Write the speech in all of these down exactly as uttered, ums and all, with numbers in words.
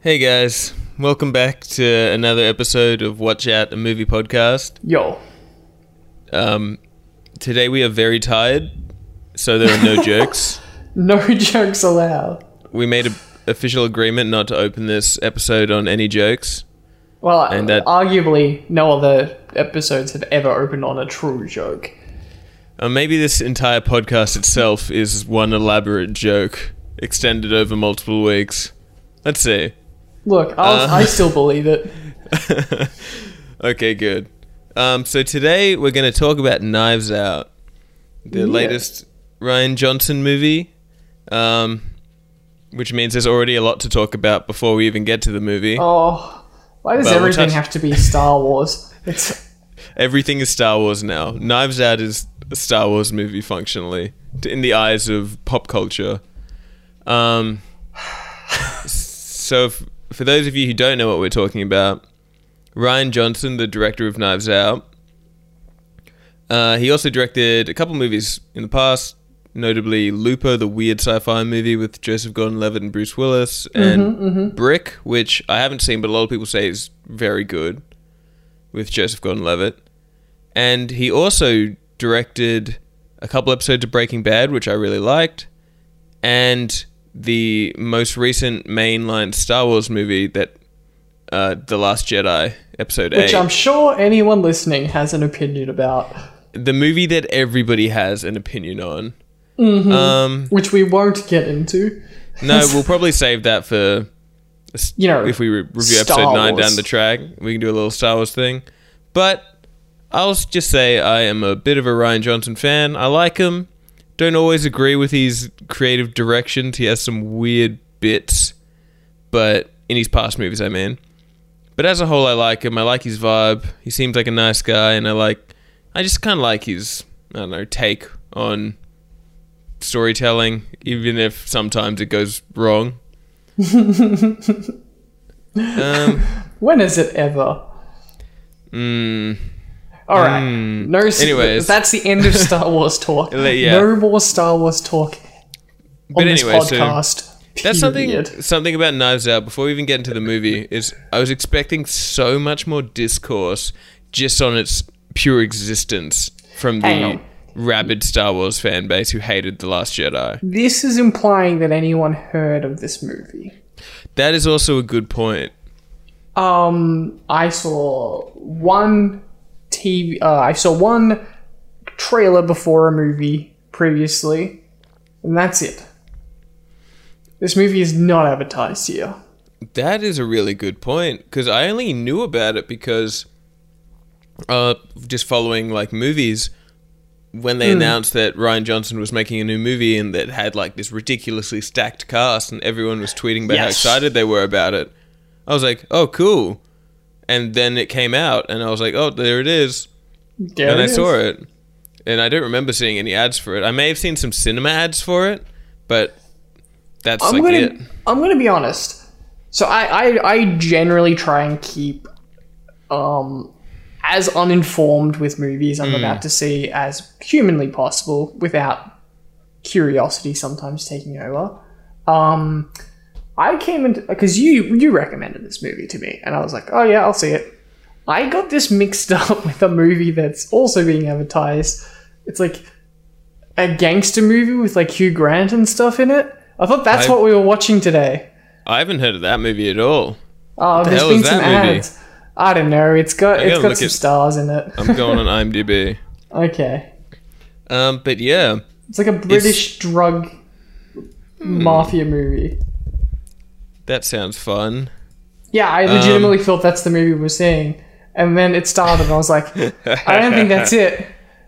Hey guys, welcome back to another episode of Watch Out, a movie podcast. Yo. Um, today we are very tired, so there are no jokes. No jokes allowed. We made an official agreement not to open this episode on any jokes. Well, and that, arguably, no other episodes have ever opened on a true joke. Uh, maybe this entire podcast itself is one elaborate joke, extended over multiple weeks. Let's see. Look, I'll, uh, I still believe it. Okay, good. Um, so today we're going to talk about Knives Out, the yeah. latest Rian Johnson movie, um, which means there's already a lot to talk about before we even get to the movie. Oh, why does but everything we'll touch- have to be Star Wars? It's Everything is Star Wars now. Knives Out is a Star Wars movie functionally, in the eyes of pop culture. Um, so... If, For those of you who don't know what we're talking about, Rian Johnson, the director of Knives Out, uh, he also directed a couple movies in the past, notably Looper, the weird sci-fi movie with Joseph Gordon-Levitt and Bruce Willis, and mm-hmm, mm-hmm. Brick, which I haven't seen, but a lot of people say is very good, with Joseph Gordon-Levitt. And he also directed a couple episodes of Breaking Bad, which I really liked, and the most recent mainline Star Wars movie, that uh, The Last Jedi, Episode eight. Which I'm sure anyone listening has an opinion about. The movie that everybody has an opinion on. Mm-hmm. Um, Which we won't get into. No, we'll probably save that for, you know, if we re- review Star Episode nine Wars. down the track. We can do a little Star Wars thing. But I'll just say I am a bit of a Rian Johnson fan. I like him. Don't always agree with his creative directions. He has some weird bits, but in his past movies, I mean. But as a whole, I like him. I like his vibe. He seems like a nice guy, and I like, I just kind of like his, I don't know, take on storytelling, even if sometimes it goes wrong. um, when is it ever? Hmm. All right. Mm. No. Anyways, that's the end of Star Wars talk. Yeah. No more Star Wars talk but on anyway, this podcast. So that's something. Period. Something about Knives Out. Before we even get into the movie, is I was expecting so much more discourse just on its pure existence from the rabid Star Wars fan base who hated The Last Jedi. This is implying that anyone heard of this movie. That is also a good point. Um, I saw one T V. Uh, I saw one trailer before a movie previously, and that's it. This movie is not advertised here. That is a really good point, because I only knew about it because, uh, just following like movies, when they mm. announced that Rian Johnson was making a new movie and that had like this ridiculously stacked cast, and everyone was tweeting about yes. how excited they were about it. I was like, oh, cool. And then it came out, and I was like, oh, there it is. There and it I is. saw it. And I don't remember seeing any ads for it. I may have seen some cinema ads for it, but that's I'm like gonna, it. I'm going to be honest. So I, I, I generally try and keep um, as uninformed with movies I'm mm. about to see as humanly possible, without curiosity sometimes taking over. Um... I came into, because you you recommended this movie to me, and I was like, oh yeah, I'll see it. I got this mixed up with a movie that's also being advertised. It's like a gangster movie with like Hugh Grant and stuff in it. I thought that's I've, what we were watching today. I haven't heard of that movie at all. Oh, what the there's hell been is some that movie? ads. I don't know. It's got I it's got some at, stars in it. I'm going on IMDb. Okay. Um, but yeah, it's like a British drug hmm. mafia movie. That sounds fun. Yeah, I legitimately um, thought that's the movie we were seeing. And then it started and I was like, I don't think that's it.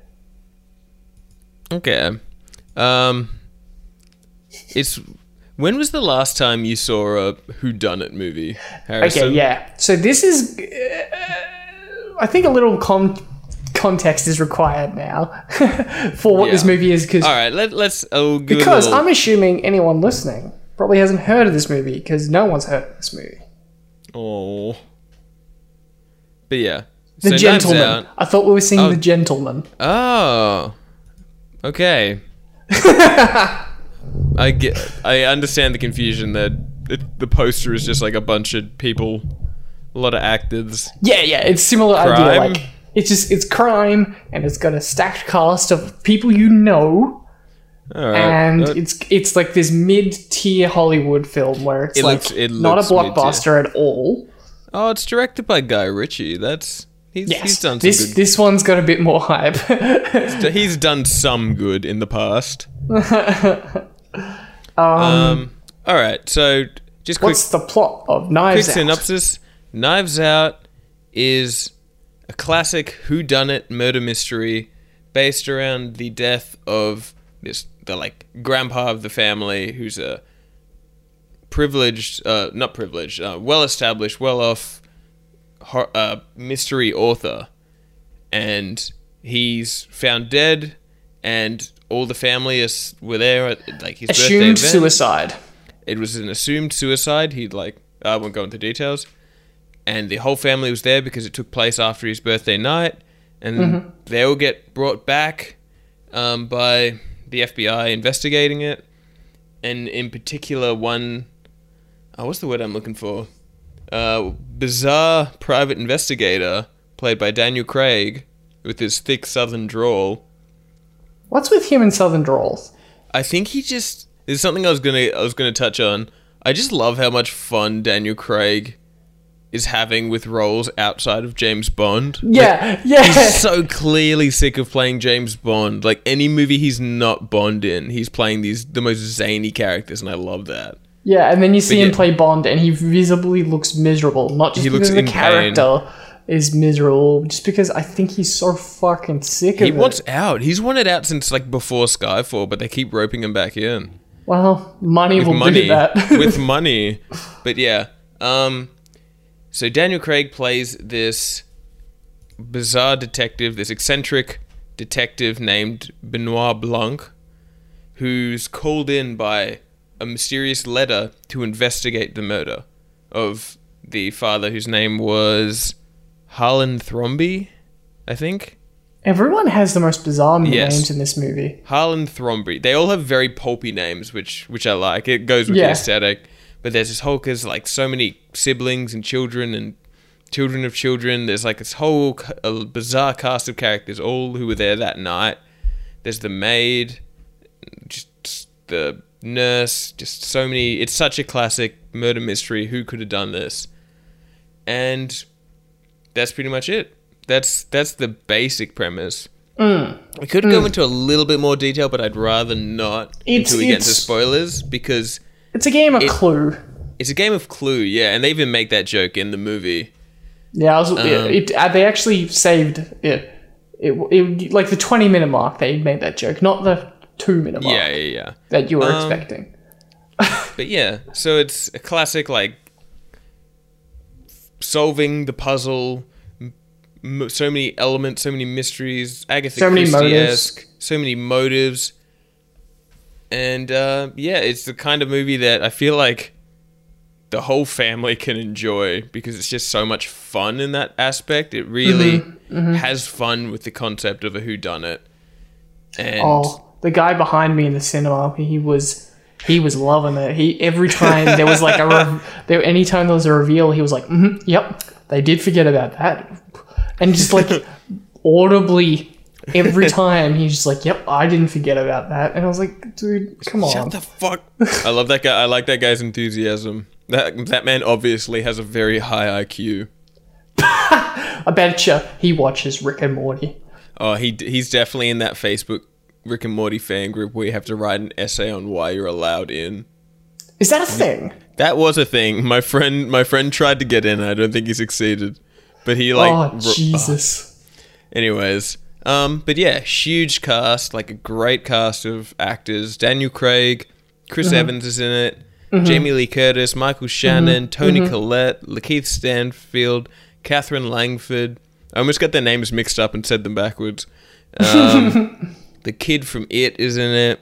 Okay. Um, it's... When was the last time you saw a whoddunit movie, Harrison? Okay, yeah. So this is... Uh, I think a little con- context is required now for what yeah. this movie is. Cause, All right, let, let's... Oh, because little... I'm assuming anyone listening probably hasn't heard of this movie, because no one's heard of this movie. Oh. But yeah. The so Gentleman. Out... I thought we were seeing oh. The Gentleman. Oh. Okay. I get. I understand the confusion that it, the poster is just like a bunch of people, a lot of actors. Yeah, yeah, it's similar Crime. idea. Like it's just it's crime, and it's got a stacked cast of people you know, All right. and That- it's it's like this mid tier Hollywood film where it's It like looks- it not a looks mid-tier. blockbuster at all. oh, it's directed by Guy Ritchie. That's he's Yes, he's done some this good. this one's got a bit more hype. He's done some good in the past. um, Um. All right. So just quick, what's the plot of quick Knives Out? synopsis. Knives Out is a classic whodunit murder mystery based around the death of this the like grandpa of the family, who's a privileged, uh, not privileged, uh, well-established, well-off hor- uh, mystery author, and he's found dead, and all the family is were there at like his birthday Assumed event. suicide. It was an assumed suicide. He'd like I won't go into details, and the whole family was there because it took place after his birthday night, and Mm-hmm. they all get brought back um, by the F B I investigating it, and in particular one, oh, what's the word I'm looking for? Uh, bizarre private investigator played by Daniel Craig with his thick Southern drawl. What's with him and Southern drawls? I think he just there's something I was gonna I was gonna touch on. I just love how much fun Daniel Craig is having with roles outside of James Bond. Yeah, yeah. He's so clearly sick of playing James Bond. Like any movie he's not Bond in, he's playing these the most zany characters, and I love that. Yeah, and then you see But him yeah. play Bond, and he visibly looks miserable. Not just He because looks the in pain. character is miserable, just because I think he's so fucking sick of He it. wants out. He's wanted out since like before Skyfall, but they keep roping him back in. Well, money With will money. do that. With money. But yeah. Um so Daniel Craig plays this bizarre detective, this eccentric detective named Benoit Blanc, who's called in by a mysterious letter to investigate the murder of the father, whose name was Harlan Thrombey, I think. Everyone has the most bizarre Yes. names in this movie. Harlan Thrombey. They all have very pulpy names, which which I like. It goes with Yeah. the aesthetic. But there's this whole, cause like so many siblings and children and children of children. There's like this whole c- a bizarre cast of characters, all who were there that night. There's the maid, just the nurse, just so many. It's such a classic murder mystery. Who could have done this? And that's pretty much it. That's that's the basic premise. Mm. We could go into a little bit more detail, but I'd rather not It's- until we get into it's- spoilers, because It's a game of It- Clue. it's a game of Clue, yeah, and they even make that joke in the movie. Yeah, I was, Um, it, uh, they actually saved it. It, it. Like the twenty minute mark, they made that joke, not the two minute mark Yeah, yeah, yeah. that you were Um, expecting. But yeah, so it's a classic, like, solving the puzzle, m- so many elements, so many mysteries, Agatha So many Christie-esque, so many motives. And uh, yeah, it's the kind of movie that I feel like the whole family can enjoy because it's just so much fun in that aspect. It really Mm-hmm, has fun with the concept of a whodunit. And Oh, the guy behind me in the cinema, he was he was loving it. He every time there was like a rev- there anytime there was a reveal, he was like, mm-hmm, "Yep, they did forget about that," and just like audibly every time he's just like, "Yep, I didn't forget about that," and I was like, "Dude, come on." shut the fuck. I love that guy. I like that guy's enthusiasm. That that man obviously has a very high I Q. I bet you he watches Rick and Morty. Oh, he he's definitely in that Facebook Rick and Morty fan group where you have to write an essay on why you're allowed in. Is that a thing? That was a thing. My friend my friend tried to get in. I don't think he succeeded. But he like oh ro- Jesus! Anyways, um, but yeah, huge cast, like a great cast of actors. Daniel Craig, Chris Mm-hmm. Evans is in it, Jamie Lee Curtis, Michael Shannon, Tony Collette, Lakeith Stanfield, Catherine Langford. I almost got their names mixed up and said them backwards. Um, the kid from It is in it.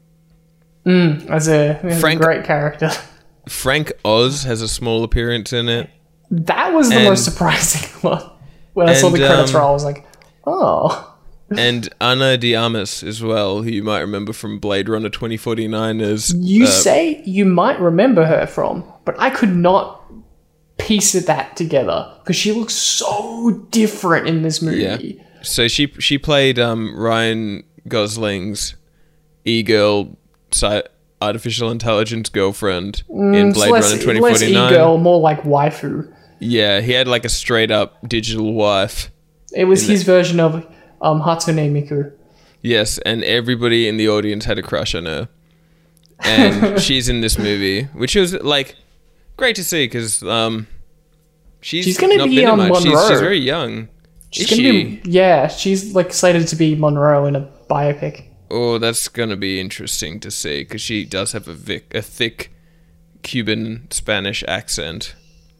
Mm, as a, as Frank- a great character. Frank Oz has a small appearance in it. That was the And- most surprising one. When I saw the and, credits um, roll, I was like, "Oh." And Ana de Armas as well, who you might remember from Blade Runner twenty forty-nine as... You uh, say you might remember her from. but I could not piece it that together because she looks so different in this movie. Yeah. So she she played um, Ryan Gosling's e-girl si- artificial intelligence girlfriend mm, in Blade less, Runner twenty forty-nine. Less e-girl, more like waifu. Yeah, he had like a straight up digital wife. It was his the- version of um, Hatsune Miku. Yes, and everybody in the audience had a crush on her. And she's in this movie, which was like great to see because um, she's, she's going to be on Monroe. Monroe. She's, she's very young. She's Is gonna she? Be, yeah, she's like slated to be Monroe in a biopic. Oh, that's going to be interesting to see because she does have a, vic- a thick Cuban Spanish accent.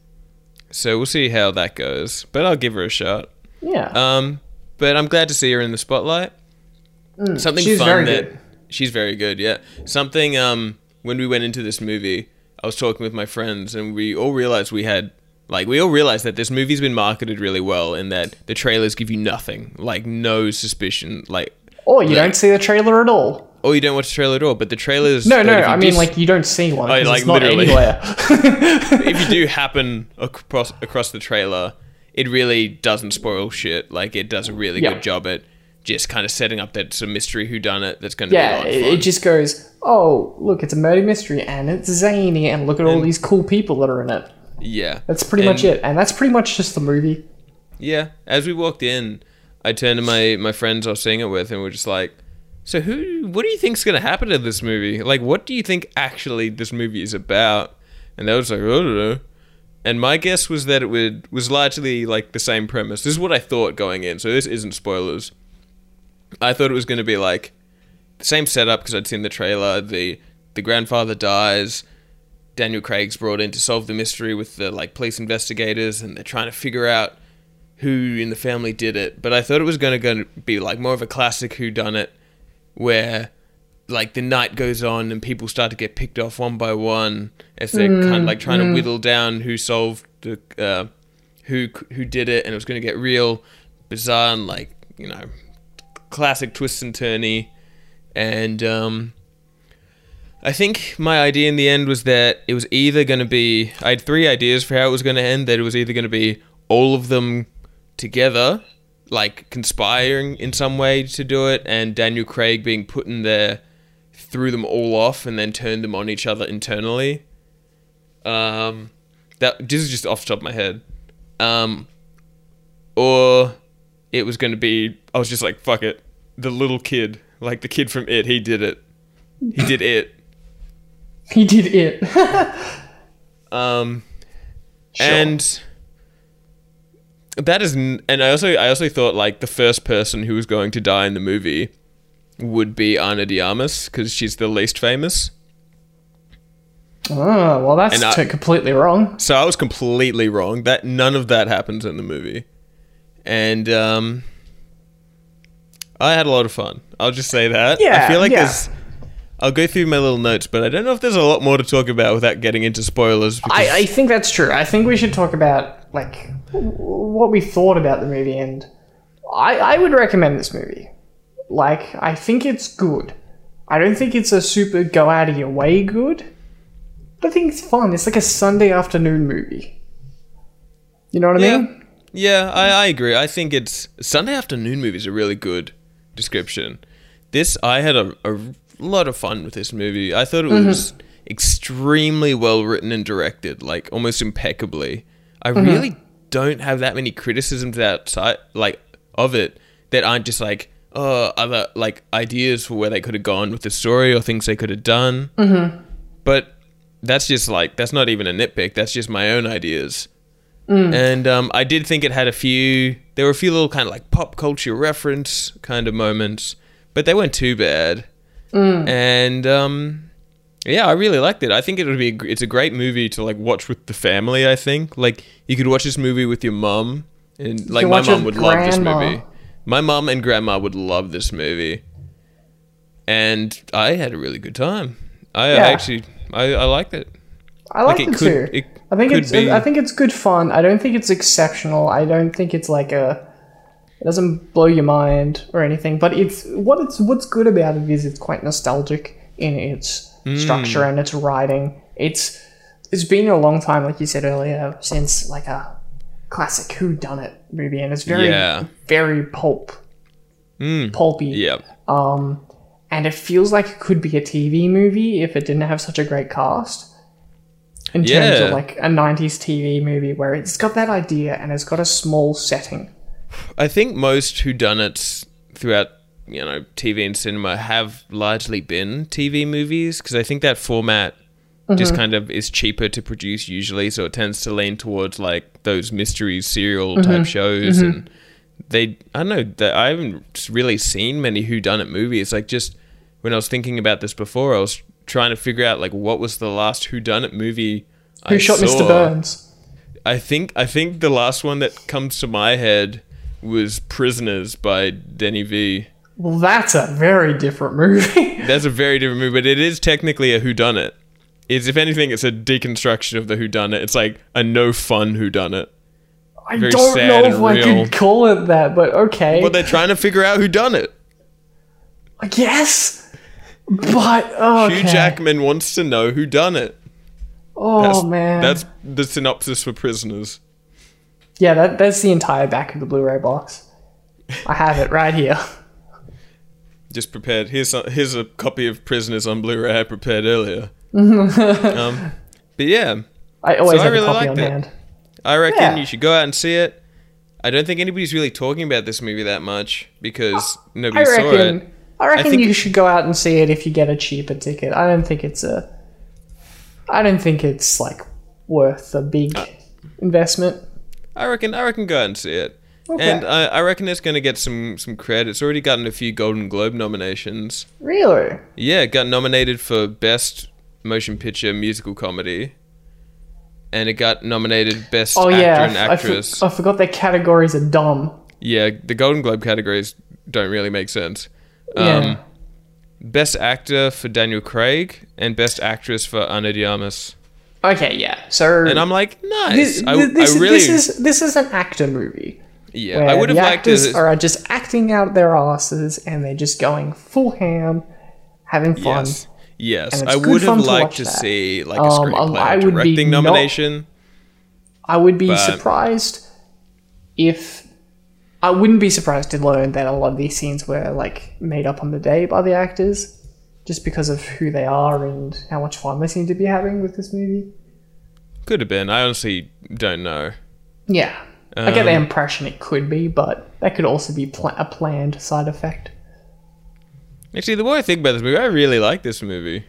So we'll see how that goes, but I'll give her a shot. Yeah. Um, but I'm glad to see her in the spotlight. Mm, Something she's fun very that good. She's very good. Yeah. Something. Um, when we went into this movie, I was talking with my friends, and we all realized we had like we all realized that this movie's been marketed really well, in that the trailers give you nothing, like no suspicion, like. Or you like, don't see the trailer at all. Or you don't watch the trailer at all, but the trailers. No, no, like, I mean dis- like you don't see one. Oh, 'Cause like, it's not literally. anywhere. If you do happen across across the trailer, it really doesn't spoil shit. Like it does a really Yeah. good job at just kind of setting up that some mystery whodunit that's going to Yeah, be a lot of it, fun. it just goes, oh, look, it's a murder mystery and it's zany and look at all And- these cool people that are in it. yeah, That's pretty And- much it. And that's pretty much just the movie. Yeah, as we walked in, I turned to my my friends I was seeing it with, and we're just like, "So who? What do you think's going to happen to this movie? Like, what do you think actually this movie is about?" And they was like, "I don't know." And my guess was that it would was largely like the same premise. This is what I thought going in, so this isn't spoilers. I thought it was going to be like the same setup because I'd seen the trailer. The the grandfather dies. Daniel Craig's brought in to solve the mystery with the like police investigators, and they're trying to figure out who in the family did it. But I thought it was going to be like more of a classic whodunit, where like the night goes on and people start to get picked off one by one as they're mm, kind of like trying mm. to whittle down who solved the uh, who who did it, and it was going to get real bizarre and like, you know, classic twists and turny. And um, I think my idea in the end was that it was either going to be, I had three ideas for how it was going to end. That it was either going to be all of them together, like conspiring in some way to do it, and Daniel Craig being put in there, threw them all off, and then turned them on each other internally. Um, that this is just off the top of my head. Um, or it was going to be, I was just like, fuck it, the little kid, like the kid from It, he did it. He did it. He did it. um, sure. and. That is, and I also, I also thought like the first person who was going to die in the movie would be Ana de Armas because she's the least famous. Oh, well, that's I, t- completely wrong. So I was completely wrong. That none of that happens in the movie, and um, I had a lot of fun. I'll just say that. Yeah, I feel like yeah. there's. I'll go through my little notes, but I don't know if there's a lot more to talk about without getting into spoilers. I, I think that's true. I think we should talk about like what we thought about the movie, and I, I would recommend this movie. Like, I think it's good. I don't think it's a super go out of your way good, but I think it's fun. It's like a Sunday afternoon movie. You know what yeah. I mean? Yeah, I, I agree. I think it's Sunday afternoon movie is a really good description. This, I had a, a lot of fun with this movie. I thought it was mm-hmm. extremely well written and directed, like almost impeccably. I mm-hmm. really don't have that many criticisms outside, like, of it that aren't just like, oh, other like ideas for where they could have gone with the story or things they could have done. Mm-hmm. But that's just like, that's not even a nitpick. That's just my own ideas. Mm. And um, I did think it had a few, there were a few little kind of like pop culture reference kind of moments, but they weren't too bad. Mm. And um, yeah, I really liked it. I think it would be, a, it's a great movie to like watch with the family, I think. Like you could watch this movie with your mum, and like my mum would love this movie. My mum and grandma would love this movie. And I had a really good time. I, yeah. I actually, I, I liked it. I like, like it, it could, too. It I think it's be. I think it's good fun. I don't think it's exceptional. I don't think it's like a it doesn't blow your mind or anything. But it's what it's what's good about it is it's quite nostalgic in its Mm. structure and its writing. It's it's been a long time, like you said earlier, since like a classic whodunit movie, and it's very, Yeah. very pulp, Mm. pulpy. Yep. Um, and it feels like it could be a T V movie if it didn't have such a great cast. In terms Yeah. of like a nineties T V movie where it's got that idea and it's got a small setting. I think most whodunits throughout, you know, T V and cinema have largely been T V movies, because I think that format just kind of is cheaper to produce usually, so it tends to lean towards like those mystery serial type shows. And they, I don't know, that I haven't really seen many whodunit movies. Like, just when I was thinking about this before, I was trying to figure out like what was the last whodunit movie Who I shot saw. Mister Burns? I think I think the last one that comes to my head was Prisoners by Denny V. Well, that's a very different movie. That's a very different movie, but it is technically a whodunit. It's, if anything, it's a deconstruction of the whodunit. It's like a no fun whodunit. I Very don't sad know and if I real. could call it that, but okay. But they're trying to figure out who done it. I guess. But okay. Hugh Jackman wants to know who done it. Oh That's, man. that's the synopsis for Prisoners. Yeah, that, that's the entire back of the Blu-ray box. I have it right here. Just prepared. Here's a, here's a copy of Prisoners on Blu-ray I prepared earlier. um, but yeah, I always So I have really a copy liked on it. hand. I reckon Yeah. you should go out and see it. I don't think anybody's really talking about this movie that much because I nobody saw reckon. it. I reckon think- you should go out and see it if you get a cheaper ticket. I don't think it's a. I don't think it's like worth a big Uh, investment. I reckon. I reckon go out and see it. Okay. And I, I reckon it's going to get some some cred. It's already gotten a few Golden Globe nominations. Really? Yeah, it got nominated for Best Motion Picture Musical Comedy. And it got nominated Best Oh Actor yeah, and I, I, for- Actress. I forgot their categories are dumb. Yeah, the Golden Globe categories don't really make sense. Um, Yeah. Best Actor for Daniel Craig and Best Actress for Ana de Armas. Okay, yeah. So And I'm like, nice. this, I, this, I really, this is this is an actor movie. yeah, Where I would have the liked actors it. are just acting out their asses and they're just going full ham, having fun. Yes, yes. And it's I good would have fun to liked watch to that. see like a Um, screenplay I or would be directing not- nomination. I would be But- surprised if I wouldn't be surprised to learn that a lot of these scenes were like made up on the day by the actors, just because of who they are and how much fun they seem to be having with this movie. Could have been. I honestly don't know. Yeah, I get the Um, impression it could be, but that could also be pl- a planned side effect. Actually, the more I think about this movie, I really like this movie.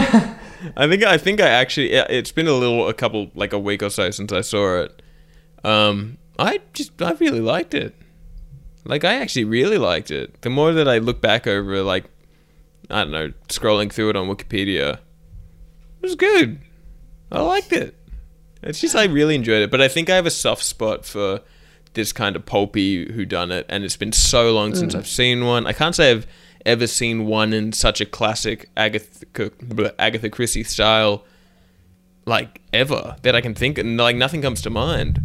I think I think I actually yeah, it's been a little a couple like a week or so since I saw it. Um, I just I really liked it. Like I actually really liked it. The more that I look back over, like I don't know, scrolling through it on Wikipedia, it was good. I liked it. It's just I really enjoyed it. But I think I have a soft spot for this kind of pulpy whodunit, and it's been so long since I've seen one. I can't say I've ever seen one in such a classic Agatha bleh, Agatha Christie style, like ever that I can think, and like nothing comes to mind.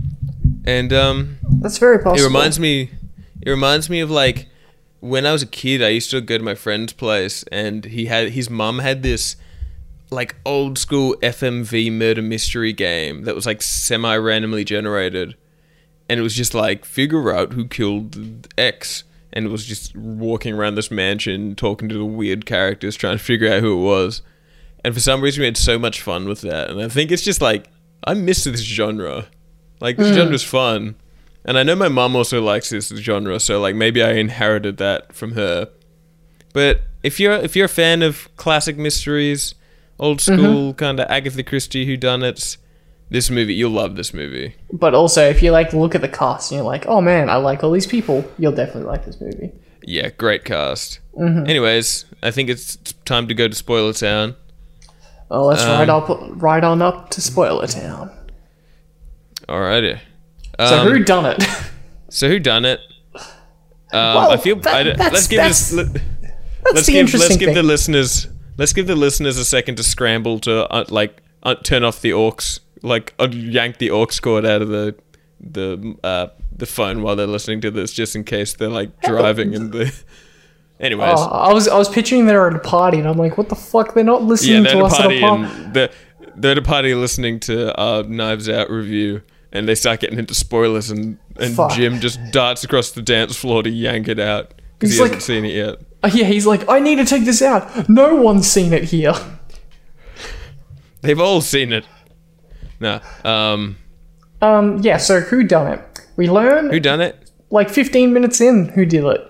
And um, That's very possible. it reminds me, it reminds me of like when I was a kid. I used to go to my friend's place, and he had his mum had this like old school F M V murder mystery game that was like semi randomly generated, and it was just like figure out who killed X. And it was just walking around this mansion, talking to the weird characters, trying to figure out who it was. And for some reason, we had so much fun with that. And I think it's just like, I miss this genre. Like, this genre's fun. And I know my mum also likes this genre, so like maybe I inherited that from her. But if you're if you're a fan of classic mysteries, old school kind of Agatha Christie whodunits, this movie, you'll love this movie. But also, if you like look at the cast and you're like, oh man, I like all these people, you'll definitely like this movie. Yeah, great cast. Anyways, I think it's time to go to Spoiler Town. Well, let's Um, ride up, ride on up to Spoiler Town. Alrighty. So Um, who done it? So who done it? Um, Well, I feel. that- I don't- that's- let's give that's- this. Let, That's let's the give. interesting Let's give thing. the listeners. Let's give the listeners a second to scramble to uh, like uh, turn off the aux, like uh, yank the aux cord out of the the uh, the phone while they're listening to this, just in case they're like driving and the. Anyways, Oh, I was I was picturing they're at a party and I'm like, what the fuck? They're not yeah, listening they're to at a us party at a party. and the they're at a party listening to our Knives Out review, and they start getting into spoilers, and, and Jim just darts across the dance floor to yank it out because he like, hasn't seen it yet. Uh, yeah, he's like, I need to take this out. No one's seen it here. They've all seen it. No. Um, um, yeah, so who done it? We learn... Who done it? Like fifteen minutes in, who did it?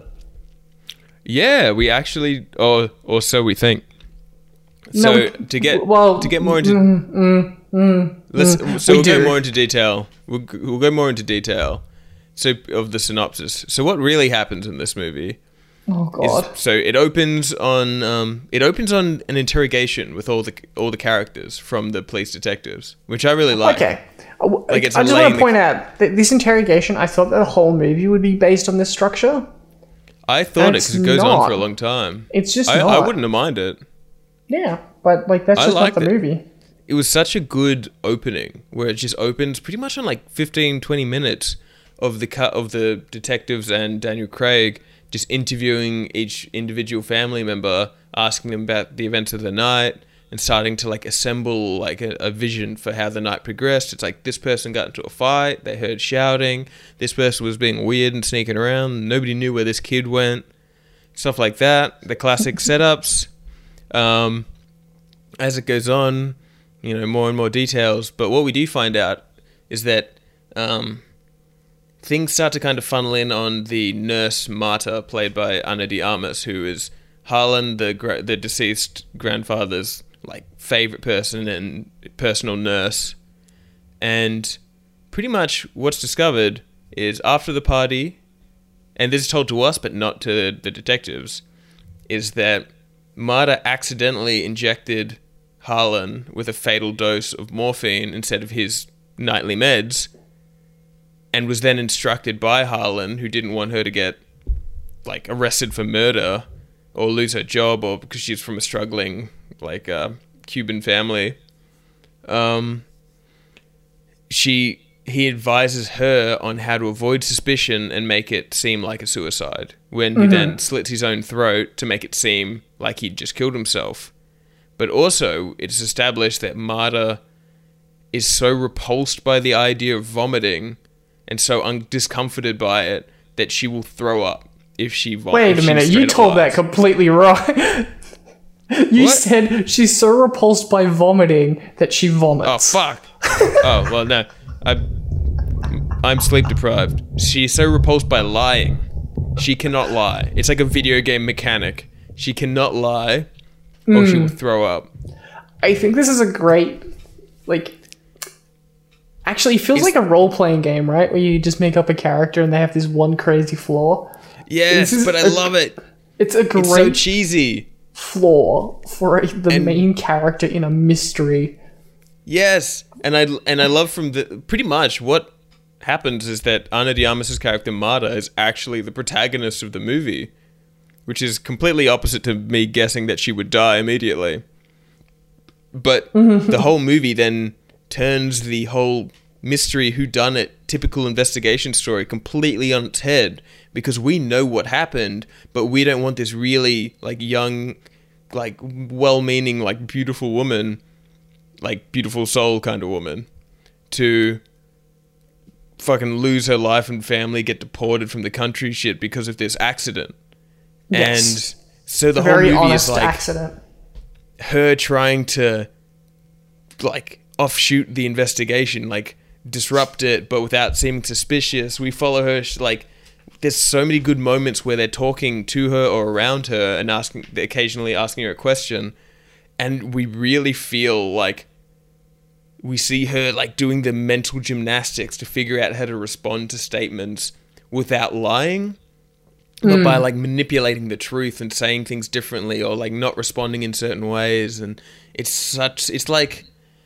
Yeah, we actually... Or, or so we think. So no, to get well, to get more into... Mm, mm, mm, let's, mm, so we we'll do. go more into detail. We'll, we'll go more into detail. So of the synopsis. So what really happens in this movie... Oh god! Is, so it opens on um, it opens on an interrogation with all the all the characters from the police detectives, which I really like. Okay, like it's I just want laying to the- point out that this interrogation, I thought that the whole movie would be based on this structure. I thought it It's because it goes not. on for a long time. It's just I, not. I wouldn't have minded. Yeah, but like that's I just not liked the it. movie. It was such a good opening where it just opens pretty much on like fifteen, twenty minutes of the cut of the detectives and Daniel Craig just interviewing each individual family member, asking them about the events of the night, and starting to like assemble like a, a vision for how the night progressed. It's like this person got into a fight, they heard shouting, this person was being weird and sneaking around, nobody knew where this kid went, stuff like that. The classic setups. Um, as it goes on, you know, more and more details. But what we do find out is that um, things start to kind of funnel in on the nurse Marta, played by Ana de Armas, who is Harlan, the gra- the deceased grandfather's like favorite person and personal nurse. And pretty much what's discovered is after the party, and this is told to us but not to the detectives, is that Marta accidentally injected Harlan with a fatal dose of morphine instead of his nightly meds, and was then instructed by Harlan, who didn't want her to get like arrested for murder or lose her job, or because she's from a struggling like uh, Cuban family. Um, she he advises her on how to avoid suspicion and make it seem like a suicide, when he Mhm. then slits his own throat to make it seem like he'd just killed himself. But also, it's established that Marta is so repulsed by the idea of vomiting and so un- discomforted by it that she will throw up if she vomits. Wait a minute, you told that completely wrong. You What? said she's so repulsed by vomiting that she Oh, vomits. fuck. Oh, well, no. I, I'm sleep deprived. She's so repulsed by lying. She cannot lie. It's like a video game mechanic. She cannot lie or she will throw up. I think this is a great, like, actually it feels Is- like a role-playing game, right? Where you just make up a character and they have this one crazy flaw. Yes, This is but I a- love it. It's a great It's so cheesy. flaw for a, the And- main character in a mystery. Yes, and I and I love from the pretty much what happens is that Ana de Armas' character Marta is actually the protagonist of the movie, which is completely opposite to me guessing that she would die immediately. But the whole movie then turns the whole mystery whodunit typical investigation story completely on its head, because we know what happened, but we don't want this really like young, like well-meaning, like beautiful woman, like beautiful soul kind of woman, to fucking lose her life and family, get deported from the country shit because of this accident. Yes. And so the whole Very movie honest is like accident. her trying to like offshoot the investigation, like disrupt it, but without seeming suspicious. We follow her sh- like there's so many good moments where they're talking to her or around her and asking, occasionally asking her a question, and we really feel like we see her like doing the mental gymnastics to figure out how to respond to statements without lying, but by like manipulating the truth and saying things differently, or like not responding in certain ways. And it's such, it's like,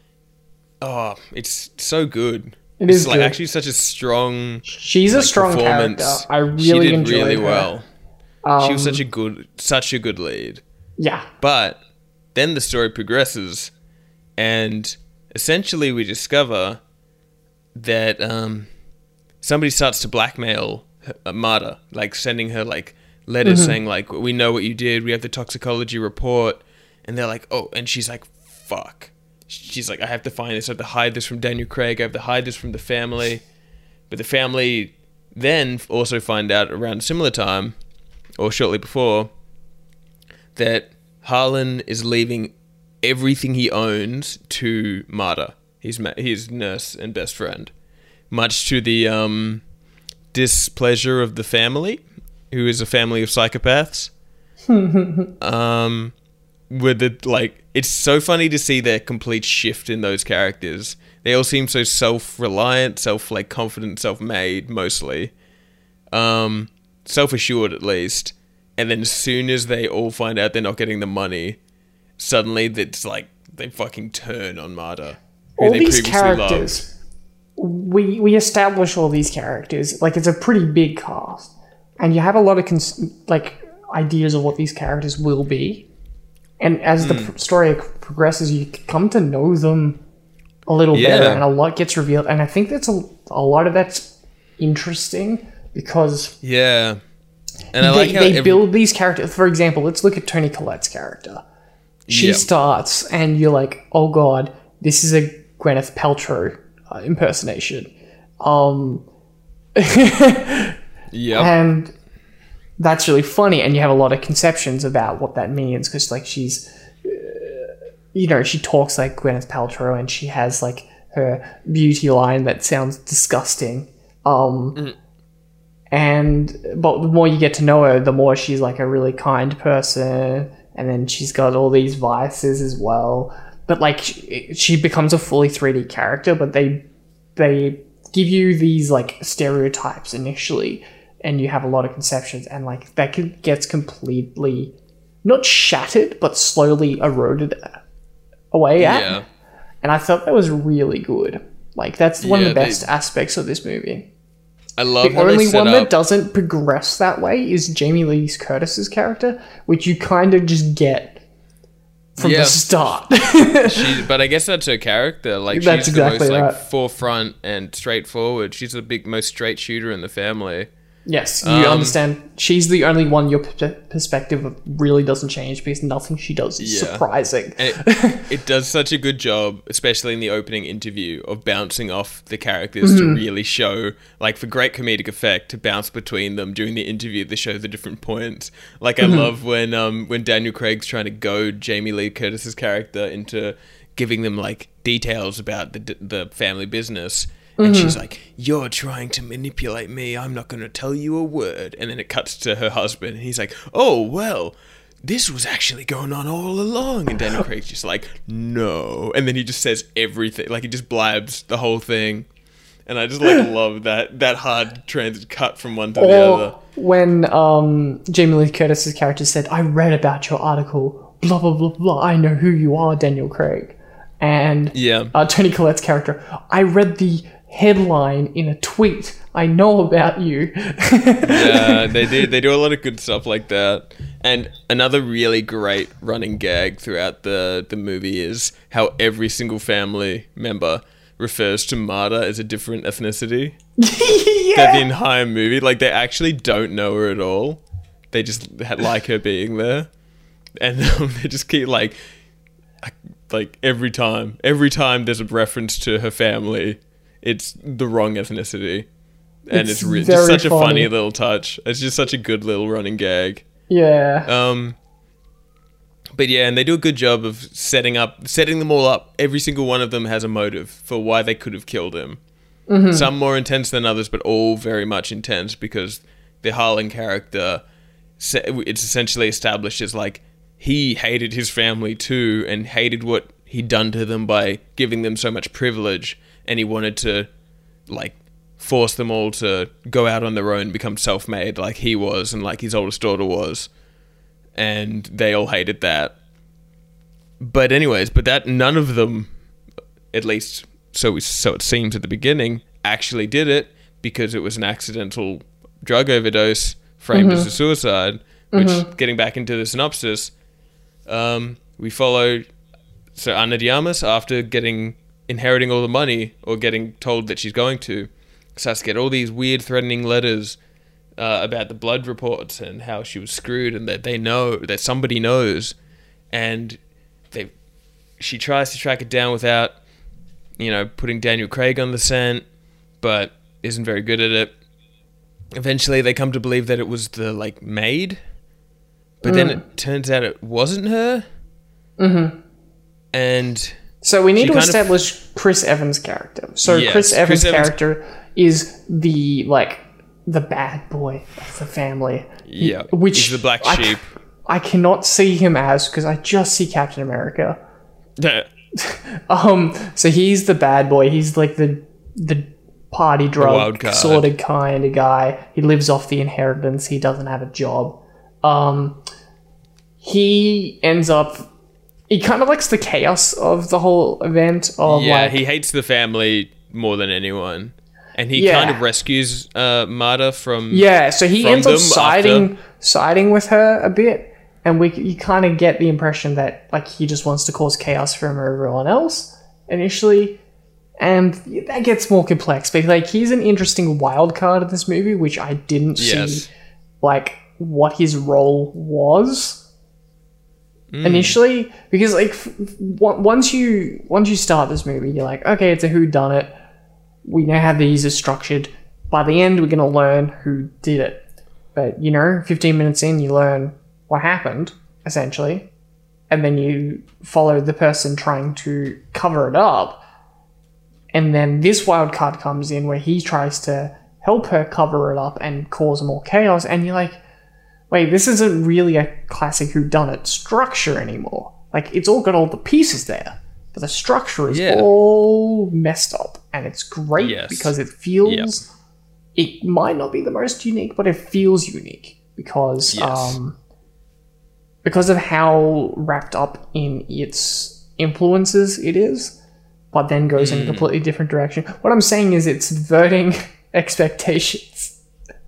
oh, it's so good. It it's is like good. actually such a strong, She's a like, strong performance. character. I really she did enjoyed really her. well. she was Um, such a good, such a good lead. Yeah. But then the story progresses, and essentially we discover that um, somebody starts to blackmail her, Marta, like sending her like letters Mm-hmm. saying like, we know what you did, we have the toxicology report, and they're like, oh, and she's like, fuck. she's like, I have to find this. I have to hide this from Daniel Craig. I have to hide this from the family. But the family then also find out around a similar time, or shortly before, that Harlan is leaving everything he owns to Marta, his ma- his nurse and best friend, much to the um, displeasure of the family, who is a family of psychopaths. um, with the like, it's so funny to see their complete shift in those characters. They all seem so self-reliant, self like confident, self-made mostly, um, self-assured at least. And then as soon as they all find out they're not getting the money, suddenly it's like they fucking turn on Marta. All these characters, loved. we we establish all these characters. Like, it's a pretty big cast, and you have a lot of cons- like ideas of what these characters will be. And as mm. the story progresses, you come to know them a little yeah. better, and a lot gets revealed. And I think that's a, a lot of that's interesting because yeah, and I they, like how they every- build these characters. For example, let's look at Toni Collette's character. She yep. starts, and you're like, oh god, this is a Gwyneth Paltrow uh, impersonation. Um, yeah, and that's really funny, and you have a lot of conceptions about what that means, because like she's, uh, you know, she talks like Gwyneth Paltrow, and she has like her beauty line that sounds disgusting. Um, mm. And but the more you get to know her, the more she's like a really kind person, and then she's got all these vices as well. But like she, she becomes a fully three D character, but they they give you these like stereotypes initially, and you have a lot of conceptions, and like that could, gets completely not shattered, but slowly eroded away at. Yeah. And I thought that was really good. Like, that's one yeah, of the best they, aspects of this movie. I love the how only they set one up... that doesn't progress that way is Jamie Lee Curtis's character, which you kind of just get from yeah. the start. she, but I guess that's her character. Like, that's she's exactly the most right. like forefront and straightforward. She's the big, most straight shooter in the family. Yes, you Um, understand. She's the only one your p- perspective really doesn't change, because nothing she does is Yeah. surprising. And it, it does such a good job, especially in the opening interview, of bouncing off the characters Mm-hmm. to really show, like, for great comedic effect, to bounce between them during the interview to show the different points. Like, I Mm-hmm. love when um when Daniel Craig's trying to goad Jamie Lee Curtis's character into giving them, like, details about the the family business. And Mm-hmm. she's like, you're trying to manipulate me. I'm not going to tell you a word. And then it cuts to her husband. And he's like, oh, well, this was actually going on all along. And Daniel Craig's just like, no. And then he just says everything. Like, he just blabs the whole thing. And I just, like, love that that hard trans cut from one to the Or other. when um, Jamie Lee Curtis's character said, I read about your article, blah, blah, blah, blah. I know who you are, Daniel Craig. And Yeah. uh, Toni Collette's character, I read the headline in a tweet. I know about you. Yeah, they do. They do a lot of good stuff like that. And another really great running gag throughout the, the movie is how every single family member refers to Marta as a different ethnicity. Yeah. That the entire movie, like, they actually don't know her at all. They just ha- like her being there, and um, they just keep like, like every time, every time there's a reference to her family, it's the wrong ethnicity. And it's, It's re- just very such a funny. funny little touch. It's just such a good little running gag. Yeah. Um, but yeah, and they do a good job of setting up, setting them all up. Every single one of them has a motive for why they could have killed him. Mm-hmm. Some more intense than others, but all very much intense, because the Harlan character, se- it's essentially established as like, he hated his family too, and hated what he'd done to them by giving them so much privilege, and he wanted to, like, force them all to go out on their own, become self-made like he was and like his oldest daughter was. And they all hated that. But anyways, but that none of them, at least so so it seems at the beginning, actually did it, because it was an accidental drug overdose framed Mm-hmm. as a suicide. Which, Mm-hmm. getting back into the synopsis, um, we follow so Ana de Armas, after getting inheriting all the money, or getting told that she's going to, starts to get all these weird threatening letters uh, about the blood reports and how she was screwed, and that they know that somebody knows, and they she tries to track it down without, you know, putting Daniel Craig on the scent, but isn't very good at it. Eventually, they come to believe that it was the, like, maid, but mm. then it turns out it wasn't her. Mm-hmm. And so we need to establish of, Chris Evans' character. So yes, Chris Evans' Chris character Evans, is the, like, the bad boy of the family. Yeah, which he's the black sheep. I, I cannot see him as, because I just see Captain America. um, so he's the bad boy. He's like the the party drug sort of kind of guy. He lives off the inheritance. He doesn't have a job. Um, he ends up. He kind of likes the chaos of the whole event. Of yeah, like, he hates the family more than anyone, and he yeah. kind of rescues uh, Marta from. Yeah, so he ends up siding after. siding with her a bit. And we, you kind of get the impression that, like, he just wants to cause chaos for everyone else initially, and that gets more complex. But like, he's an interesting wild card in this movie, which I didn't yes. see, like, what his role was mm. initially, because like, f- w- once you once you start this movie, you're like, okay, it's a whodunit. We know how these are structured. By the end, we're gonna learn who did it. But you know, fifteen minutes in, you learn what happened, essentially, and then you follow the person trying to cover it up, and then this wild card comes in where he tries to help her cover it up and cause more chaos, and you're like, wait, this isn't really a classic whodunit structure anymore. Like, it's all got all the pieces there, but the structure is yeah. all messed up, and it's great yes. because it feels yep. it might not be the most unique, but it feels unique because yes. um because of how wrapped up in its influences it is, but then goes mm. in a completely different direction. What I'm saying is it's subverting expectations.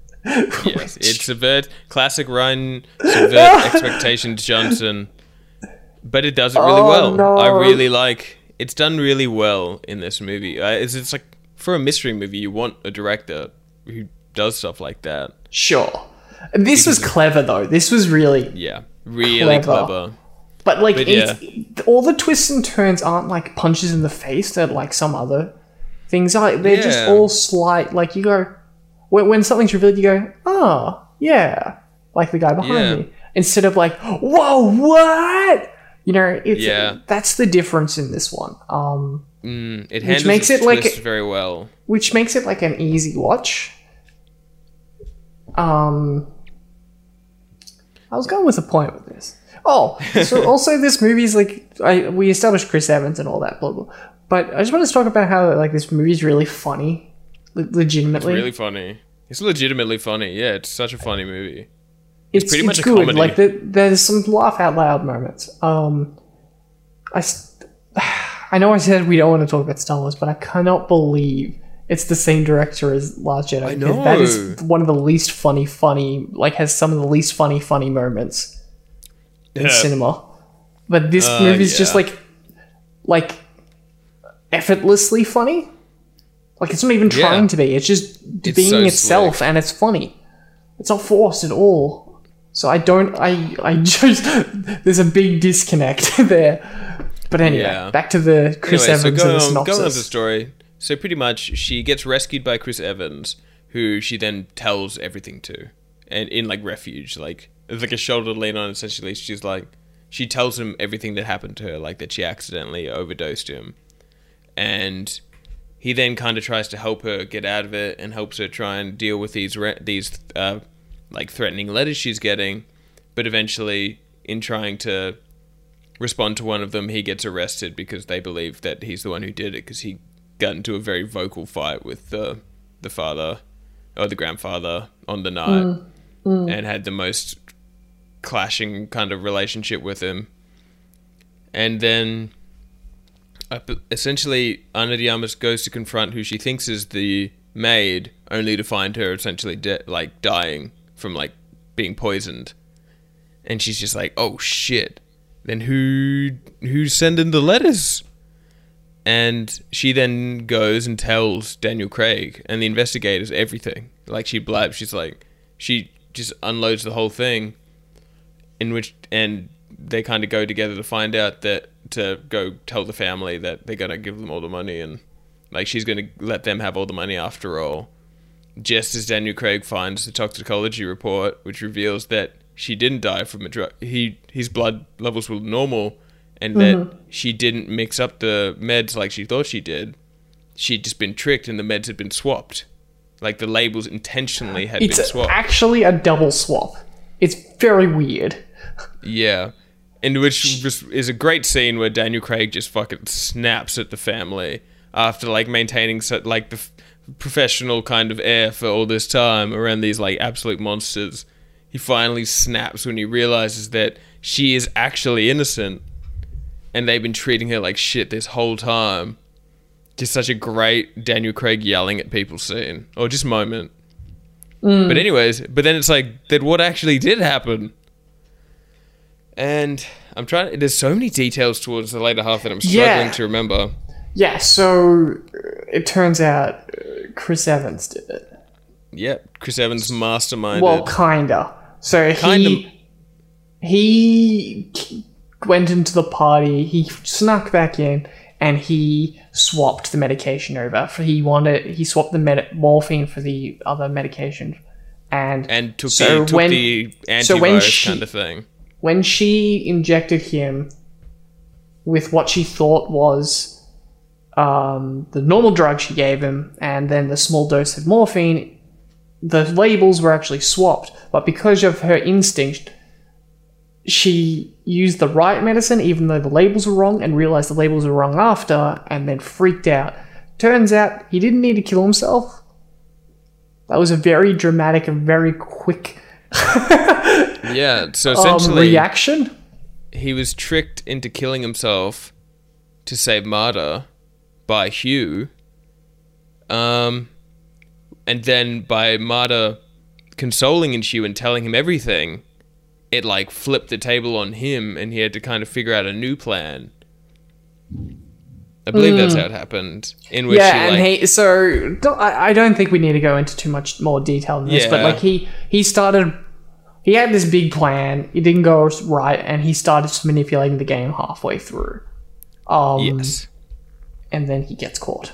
Yes, Which... it's subvert classic Ryan subvert expectations Johnson, but it does it really oh, well. No. I really like it's done really well in this movie. Uh, it's it's like for a mystery movie, you want a director who does stuff like that. Sure, this because was clever though. This was really yeah. Really clever. clever. But like but yeah. all the twists and turns aren't like punches in the face that like some other things are. They're yeah. just all slight. Like you go when, when something's revealed, you go, oh yeah, like the guy behind yeah. me, instead of like, whoa, what? You know, it's yeah. that's the difference in this one. Um, mm, it handles which makes it like very well, which makes it like an easy watch. Um. I was going with a point with this. Oh, so also this movie is like, I, we established Chris Evans and all that, blah, blah. But I just want to talk about how like this movie is really funny, le- legitimately. It's really funny. It's legitimately funny. Yeah, it's such a funny movie. It's, it's pretty it's much good. a comedy. Like the, there's some laugh out loud moments. Um, I, I know I said we don't want to talk about Star Wars, but I cannot believe it's the same director as Last Jedi. I know. That is one of the least funny, funny, like has some of the least funny, funny moments in yeah. cinema. But this uh, movie is yeah. just like, like effortlessly funny. Like it's not even trying yeah. to be. It's just it's being so itself, slick. And it's funny. It's not forced at all. So I don't. I. I just. There's a big disconnect there. But anyway, yeah. back to the Chris anyway, Evans so go, and the synopsis. Going on with the story. So pretty much, she gets rescued by Chris Evans, who she then tells everything to, and in like refuge, like it's like a shoulder to lean on. Essentially, she's like, she tells him everything that happened to her, like that she accidentally overdosed him, and he then kind of tries to help her get out of it and helps her try and deal with these re- these uh, like threatening letters she's getting, but eventually, in trying to respond to one of them, he gets arrested because they believe that he's the one who did it because he got into a very vocal fight with the the father or the grandfather on the night mm, mm. and had the most clashing kind of relationship with him. And then uh, essentially Ana de Armas goes to confront who she thinks is the maid, only to find her essentially de- like dying from like being poisoned. And she's just like, oh shit, then who who's sending the letters? And she then goes and tells Daniel Craig and the investigators everything. Like she blabs, she's like, she just unloads the whole thing, in which, and they kind of go together to find out that to go tell the family that they're gonna give them all the money, and like she's gonna let them have all the money after all. Just as Daniel Craig finds the toxicology report, which reveals that she didn't die from a drug. He his blood levels were normal, and mm-hmm. that she didn't mix up the meds like she thought she did. She'd just been tricked, and the meds had been swapped. Like the labels intentionally had it's been swapped. It's actually a double swap. It's very weird. Yeah. In which just is a great scene where Daniel Craig just fucking snaps at the family after like maintaining so, like the f- professional kind of air for all this time around these like absolute monsters. He finally snaps when he realizes that she is actually innocent and they've been treating her like shit this whole time. Just such a great Daniel Craig yelling at people scene, or just moment. Mm. But anyways, but then it's like, that what actually did happen? And I'm trying. There's so many details towards the later half that I'm struggling yeah. to remember. Yeah. So it turns out uh, Chris Evans did it. Yeah, Chris Evans masterminded. Well, kinda. So kinda. he he went into the party. He snuck back in, and he swapped the medication over. For he wanted he swapped the med- morphine for the other medication, and and took so the took when, the antivirus so when she, kind of thing. When she injected him with what she thought was um, the normal drug she gave him, and then the small dose of morphine, the labels were actually swapped. But because of her instinct, she used the right medicine even though the labels were wrong, and realized the labels were wrong after, and then freaked out. Turns out he didn't need to kill himself. That was a very dramatic and very quick yeah, so essentially um, reaction. He was tricked into killing himself to save Marta by Hugh. Um and then by Marta consoling Hugh and telling him everything, it like flipped the table on him, and he had to kind of figure out a new plan. I believe mm. that's how it happened. In which yeah, he, like, and he so don't, I, I don't think we need to go into too much more detail than this, yeah. but like he he started, he had this big plan. It didn't go right, and he started manipulating the game halfway through. Um, yes, and then he gets caught.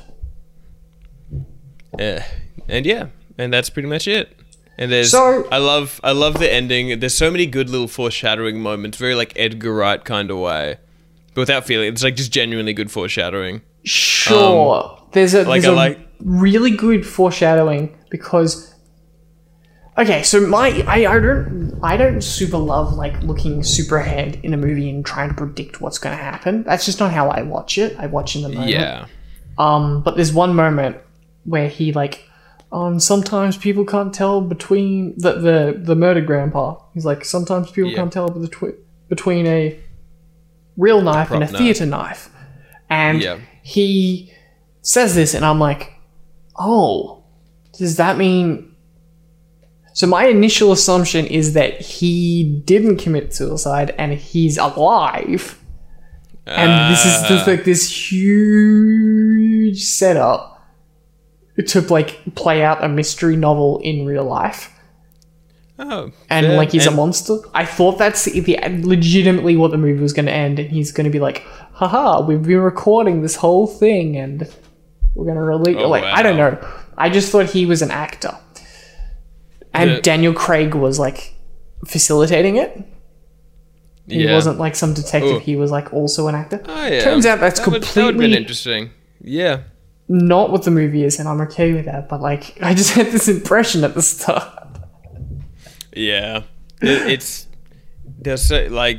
Uh, and yeah, and that's pretty much it. And there's, so, I love, I love the ending. There's so many good little foreshadowing moments, very like Edgar Wright kind of way, but without feeling. It's like just genuinely good foreshadowing. Sure, um, there's a like there's a like, really good foreshadowing because. Okay, so my I, I don't I don't super love like looking super ahead in a movie and trying to predict what's going to happen. That's just not how I watch it. I watch in the moment. Yeah. Um, but there's one moment where he like, um, sometimes people can't tell between the the the murdered grandpa. He's like, sometimes people yeah. can't tell between between a real knife a and a theater knife, and yeah. he says this, and I'm like, oh, does that mean? So my initial assumption is that he didn't commit suicide and he's alive. Uh, and this is just like this huge setup to like play out a mystery novel in real life. Oh, and fair. like he's and- a monster. I thought that's the, the legitimately what the movie was going to end, and he's going to be like, haha, we've been recording this whole thing and we're going to release. Oh, like wow. I don't know. I just thought he was an actor. And yeah. Daniel Craig was like facilitating it. He yeah. wasn't like some detective. Ooh. He was like also an actor. Oh, yeah. Turns out that's that would, completely that would have been interesting. Yeah. Not what the movie is, and I'm okay with that. But like, I just had this impression at the start. Yeah, it, it's there's so, like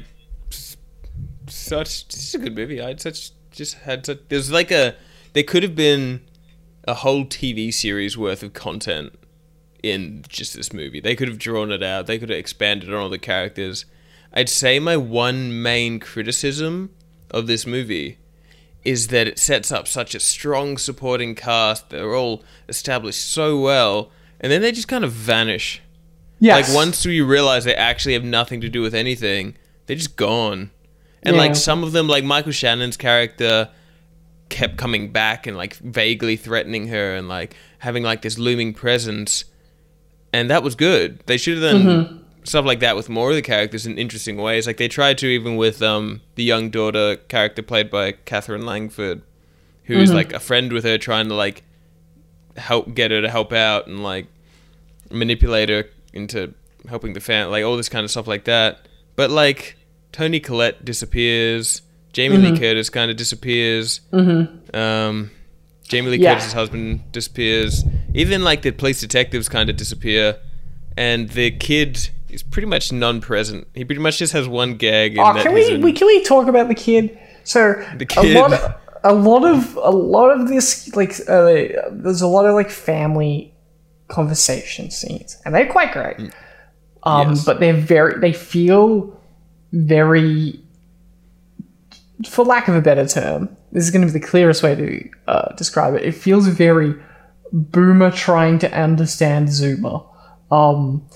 such. This is a good movie. I had such just had such. There's like a there could have been a whole T V series worth of content in just this movie. They could have drawn it out. They could have expanded on all the characters. I'd say my one main criticism of this movie is that it sets up such a strong supporting cast. They're all established so well, and then they just kind of vanish. Yes. Like once we realize they actually have nothing to do with anything, they're just gone. And yeah. like some of them, like Michael Shannon's character kept coming back and like vaguely threatening her and like having like this looming presence. And that was good. They should have then mm-hmm. stuff like that with more of the characters in interesting ways. Like they tried to even with um the young daughter character played by Catherine Langford, who's Mm-hmm. like a friend with her, trying to like help get her to help out and like manipulate her into helping the fan, like all this kind of stuff like that. But like Toni Collette disappears, Jamie Mm-hmm. Lee Curtis kind of disappears. Mm-hmm. Um, Jamie Lee Yeah. Curtis' husband disappears. Even like the police detectives kind of disappear, and the kid is pretty much non-present. He pretty much just has one gag. In Oh, that can he's we, in- we can we talk about the kid? So The a kid. lot, of, a lot of a lot of this like uh, there's a lot of like family conversation scenes, and they're quite great. Um, Yes. but they're very they feel very, for lack of a better term, this is going to be the clearest way to uh, describe it. It feels very boomer trying to understand Zoomer. Um,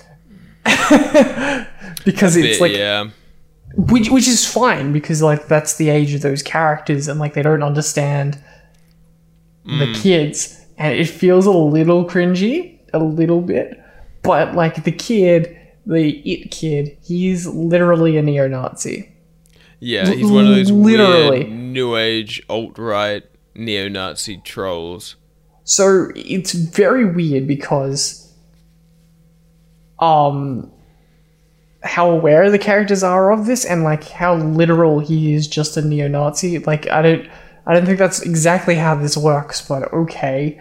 because it's bit, like yeah, which which is fine because like that's the age of those characters and like they don't understand the kids and it feels a little cringy a little bit, but like the kid, the it kid, he's literally a neo-Nazi. yeah. He's one of those Literally. weird new age alt-right neo-Nazi trolls. So it's very weird because um how aware the characters are of this and like how literal he is just a neo-Nazi. Like I don't I don't think that's exactly how this works, but okay.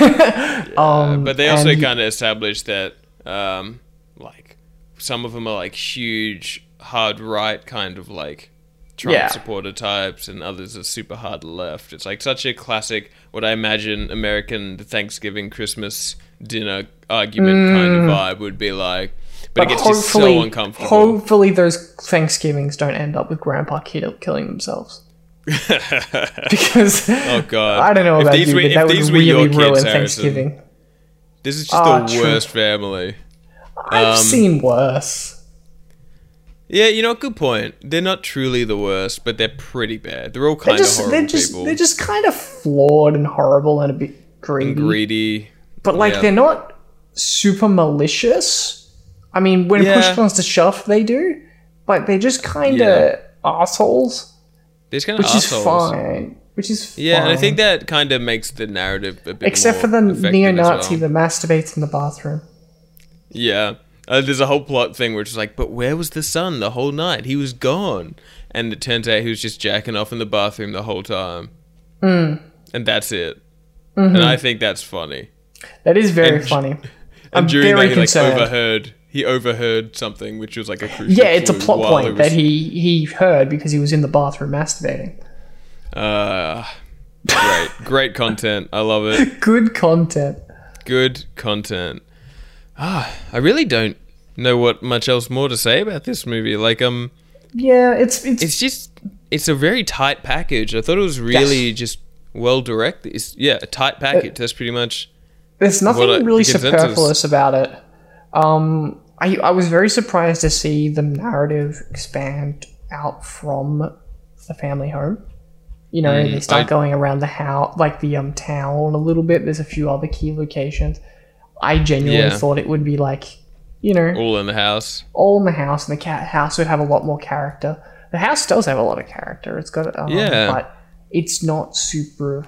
um But they also and- kind of established that, um, like, some of them are like huge hard right kind of like Trump Yeah. supporter types, and others are super hard left. It's like such a classic, what I imagine American Thanksgiving Christmas dinner argument kind of vibe would be like. But, it gets just so uncomfortable. hopefully those Thanksgivings don't end up with Grandpa kill, killing themselves. Because Oh god! I don't know If about these you, were- but if that would these were really your ruin kids, Harrison, Thanksgiving. This is just Ah, the true. worst family. I've Um, seen worse. Yeah, you know, good point. They're not truly the worst, but they're pretty bad. They're all They're kind of just, horrible they're just, people. they're just kind of flawed and horrible and a bit greedy. and greedy. But like, Yeah. they're not super malicious. I mean, when Yeah. push comes to shove, they do. But they're just kind of Yeah. assholes, They're just kind of which is assholes. fine. Which is fine. Yeah, and I think that kind of makes the narrative a bit except more for the effective neo-Nazi as well. that masturbates in the bathroom. Yeah. Uh, there's a whole plot thing where it's like, but where was the son the whole night? He was gone. And it turns out he was just jacking off in the bathroom the whole time. Mm. And that's it. Mm-hmm. And I think that's funny. That is very And- funny. And I'm during very that, he like concerned. overheard. He overheard something, which was like a crucial Yeah, it's a clue plot while point it was- that he he heard because he was in the bathroom masturbating. Uh, great, great content. I love it. Good content. Good content. Ah, I really don't know what much else more to say about this movie. Like, um, Yeah, it's it's, it's just it's a very tight package. I thought it was really Yes. just well directed. It's, yeah, a tight package. That's pretty much. there's nothing what I- really the consensus. superfluous about it. Um, I I was very surprised to see the narrative expand out from the family home. You know, Mm, they start I- going around the house, like the um town a little bit. There's a few other key locations. I genuinely Yeah. thought it would be like, you know, All in the house. all in the house, and the cat house would have a lot more character. The house does have a lot of character. It's got, um, Yeah. but it's not super.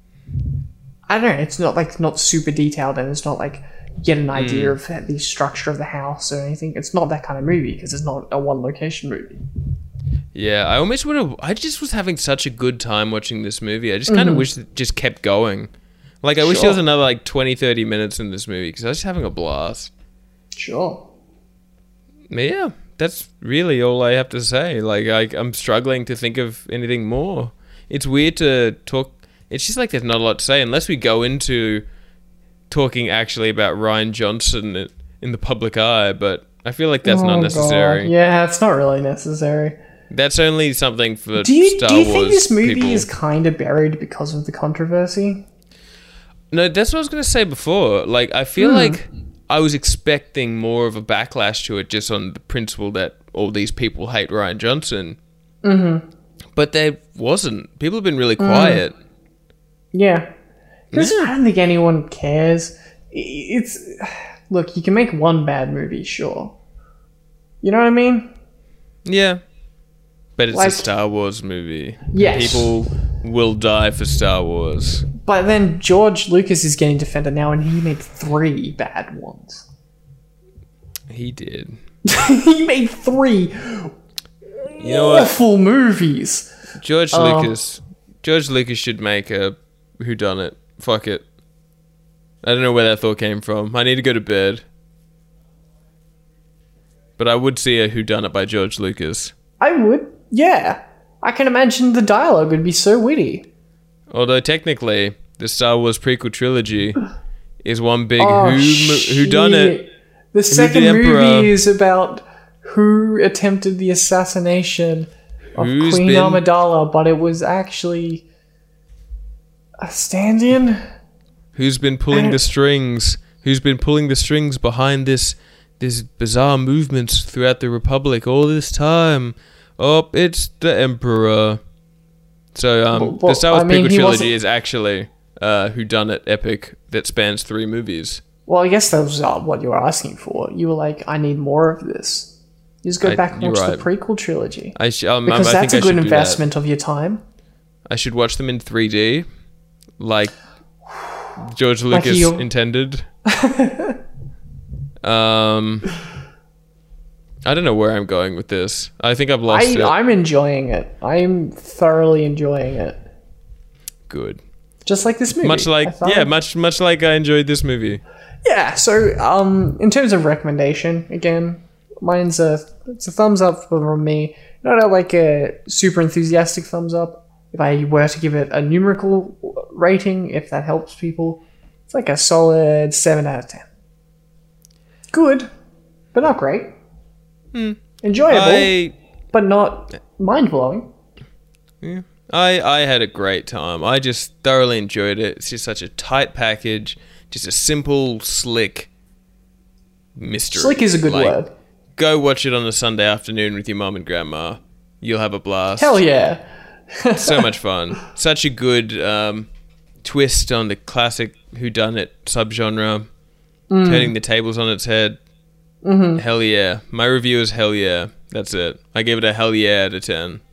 I don't know. It's not like not super detailed, and it's not like get an idea of the structure of the house or anything. It's not that kind of movie because it's not a one location movie. Yeah, I almost would have. I just was having such a good time watching this movie. I just kind of wish it just kept going. Like, I wish there was Sure. another like twenty, thirty minutes in this movie because I was just having a blast. Sure. But yeah, that's really all I have to say. Like, I, I'm struggling to think of anything more. It's weird to talk. It's just like there's not a lot to say unless we go into talking actually about Ryan Johnson in- in the public eye. But I feel like that's Oh, not necessary. God. Yeah, it's not really necessary. That's only something for Do you Star do you Wars think this movie people. is kind of buried because of the controversy? No, that's what I was going to say before. Like, I feel like I was expecting more of a backlash to it just on the principle that all these people hate Ryan Johnson. Mm-hmm. But there wasn't. People have been really quiet. Yeah. Because I don't think anyone cares. I- It's look, you can make one bad movie, sure, You know what I mean? Yeah. But it's Like- a Star Wars movie. Yes. People will die for Star Wars. But then George Lucas is getting defended now, and he made three bad ones. He did. He made three You know what? awful movies. George Um, Lucas. George Lucas should make a whodunit. Fuck it. I don't know where that thought came from. I need to go to bed. But I would see a whodunit by George Lucas. I would, yeah. I can imagine the dialogue would be so witty. Although technically, the Star Wars prequel trilogy is one big Oh, who who done it. shit. The second Emperor. movie is about who attempted the assassination of Who's Queen been- Amidala, but it was actually a stand-in. Who's been pulling the strings? Who's been pulling the strings behind this this bizarre movements throughout the Republic all this time? Oh, it's the Emperor. So um, Well, well, the Star Wars I mean, prequel he trilogy wasn't- is actually uh, whodunit epic that spans three movies. Well, I guess that was uh, what you were asking for. You were like, I need more of this. You just go I- back and you're watch right. the prequel trilogy. I sh- um, Because I that's think a I good should do that. investment of your time. I should watch them in three D, like George Like Lucas you- intended. um, I don't know where I'm going with this. I think I've lost I, it. I'm enjoying it. I'm thoroughly enjoying it. Good. Just like this movie. Much I like thought- yeah, much much like I enjoyed this movie. Yeah, so um, in terms of recommendation, again, mine's a it's a thumbs up from me. Not a, like a super enthusiastic thumbs up. If I were to give it a numerical rating, if that helps people, it's like a solid seven out of ten. Good, but not great. Enjoyable, I but not mind blowing. yeah, I I had a great time. I just thoroughly enjoyed it. It's just such a tight package, just a simple, slick mystery. Slick is a good Like, word. Go watch it on a Sunday afternoon with your mum and grandma. You'll have a blast. Hell yeah. So much fun. Such a good um, twist on the classic whodunit subgenre, Mm. turning the tables on its head. Mm-hmm. Hell yeah. My review is hell yeah. That's it. I gave it a hell yeah out of ten.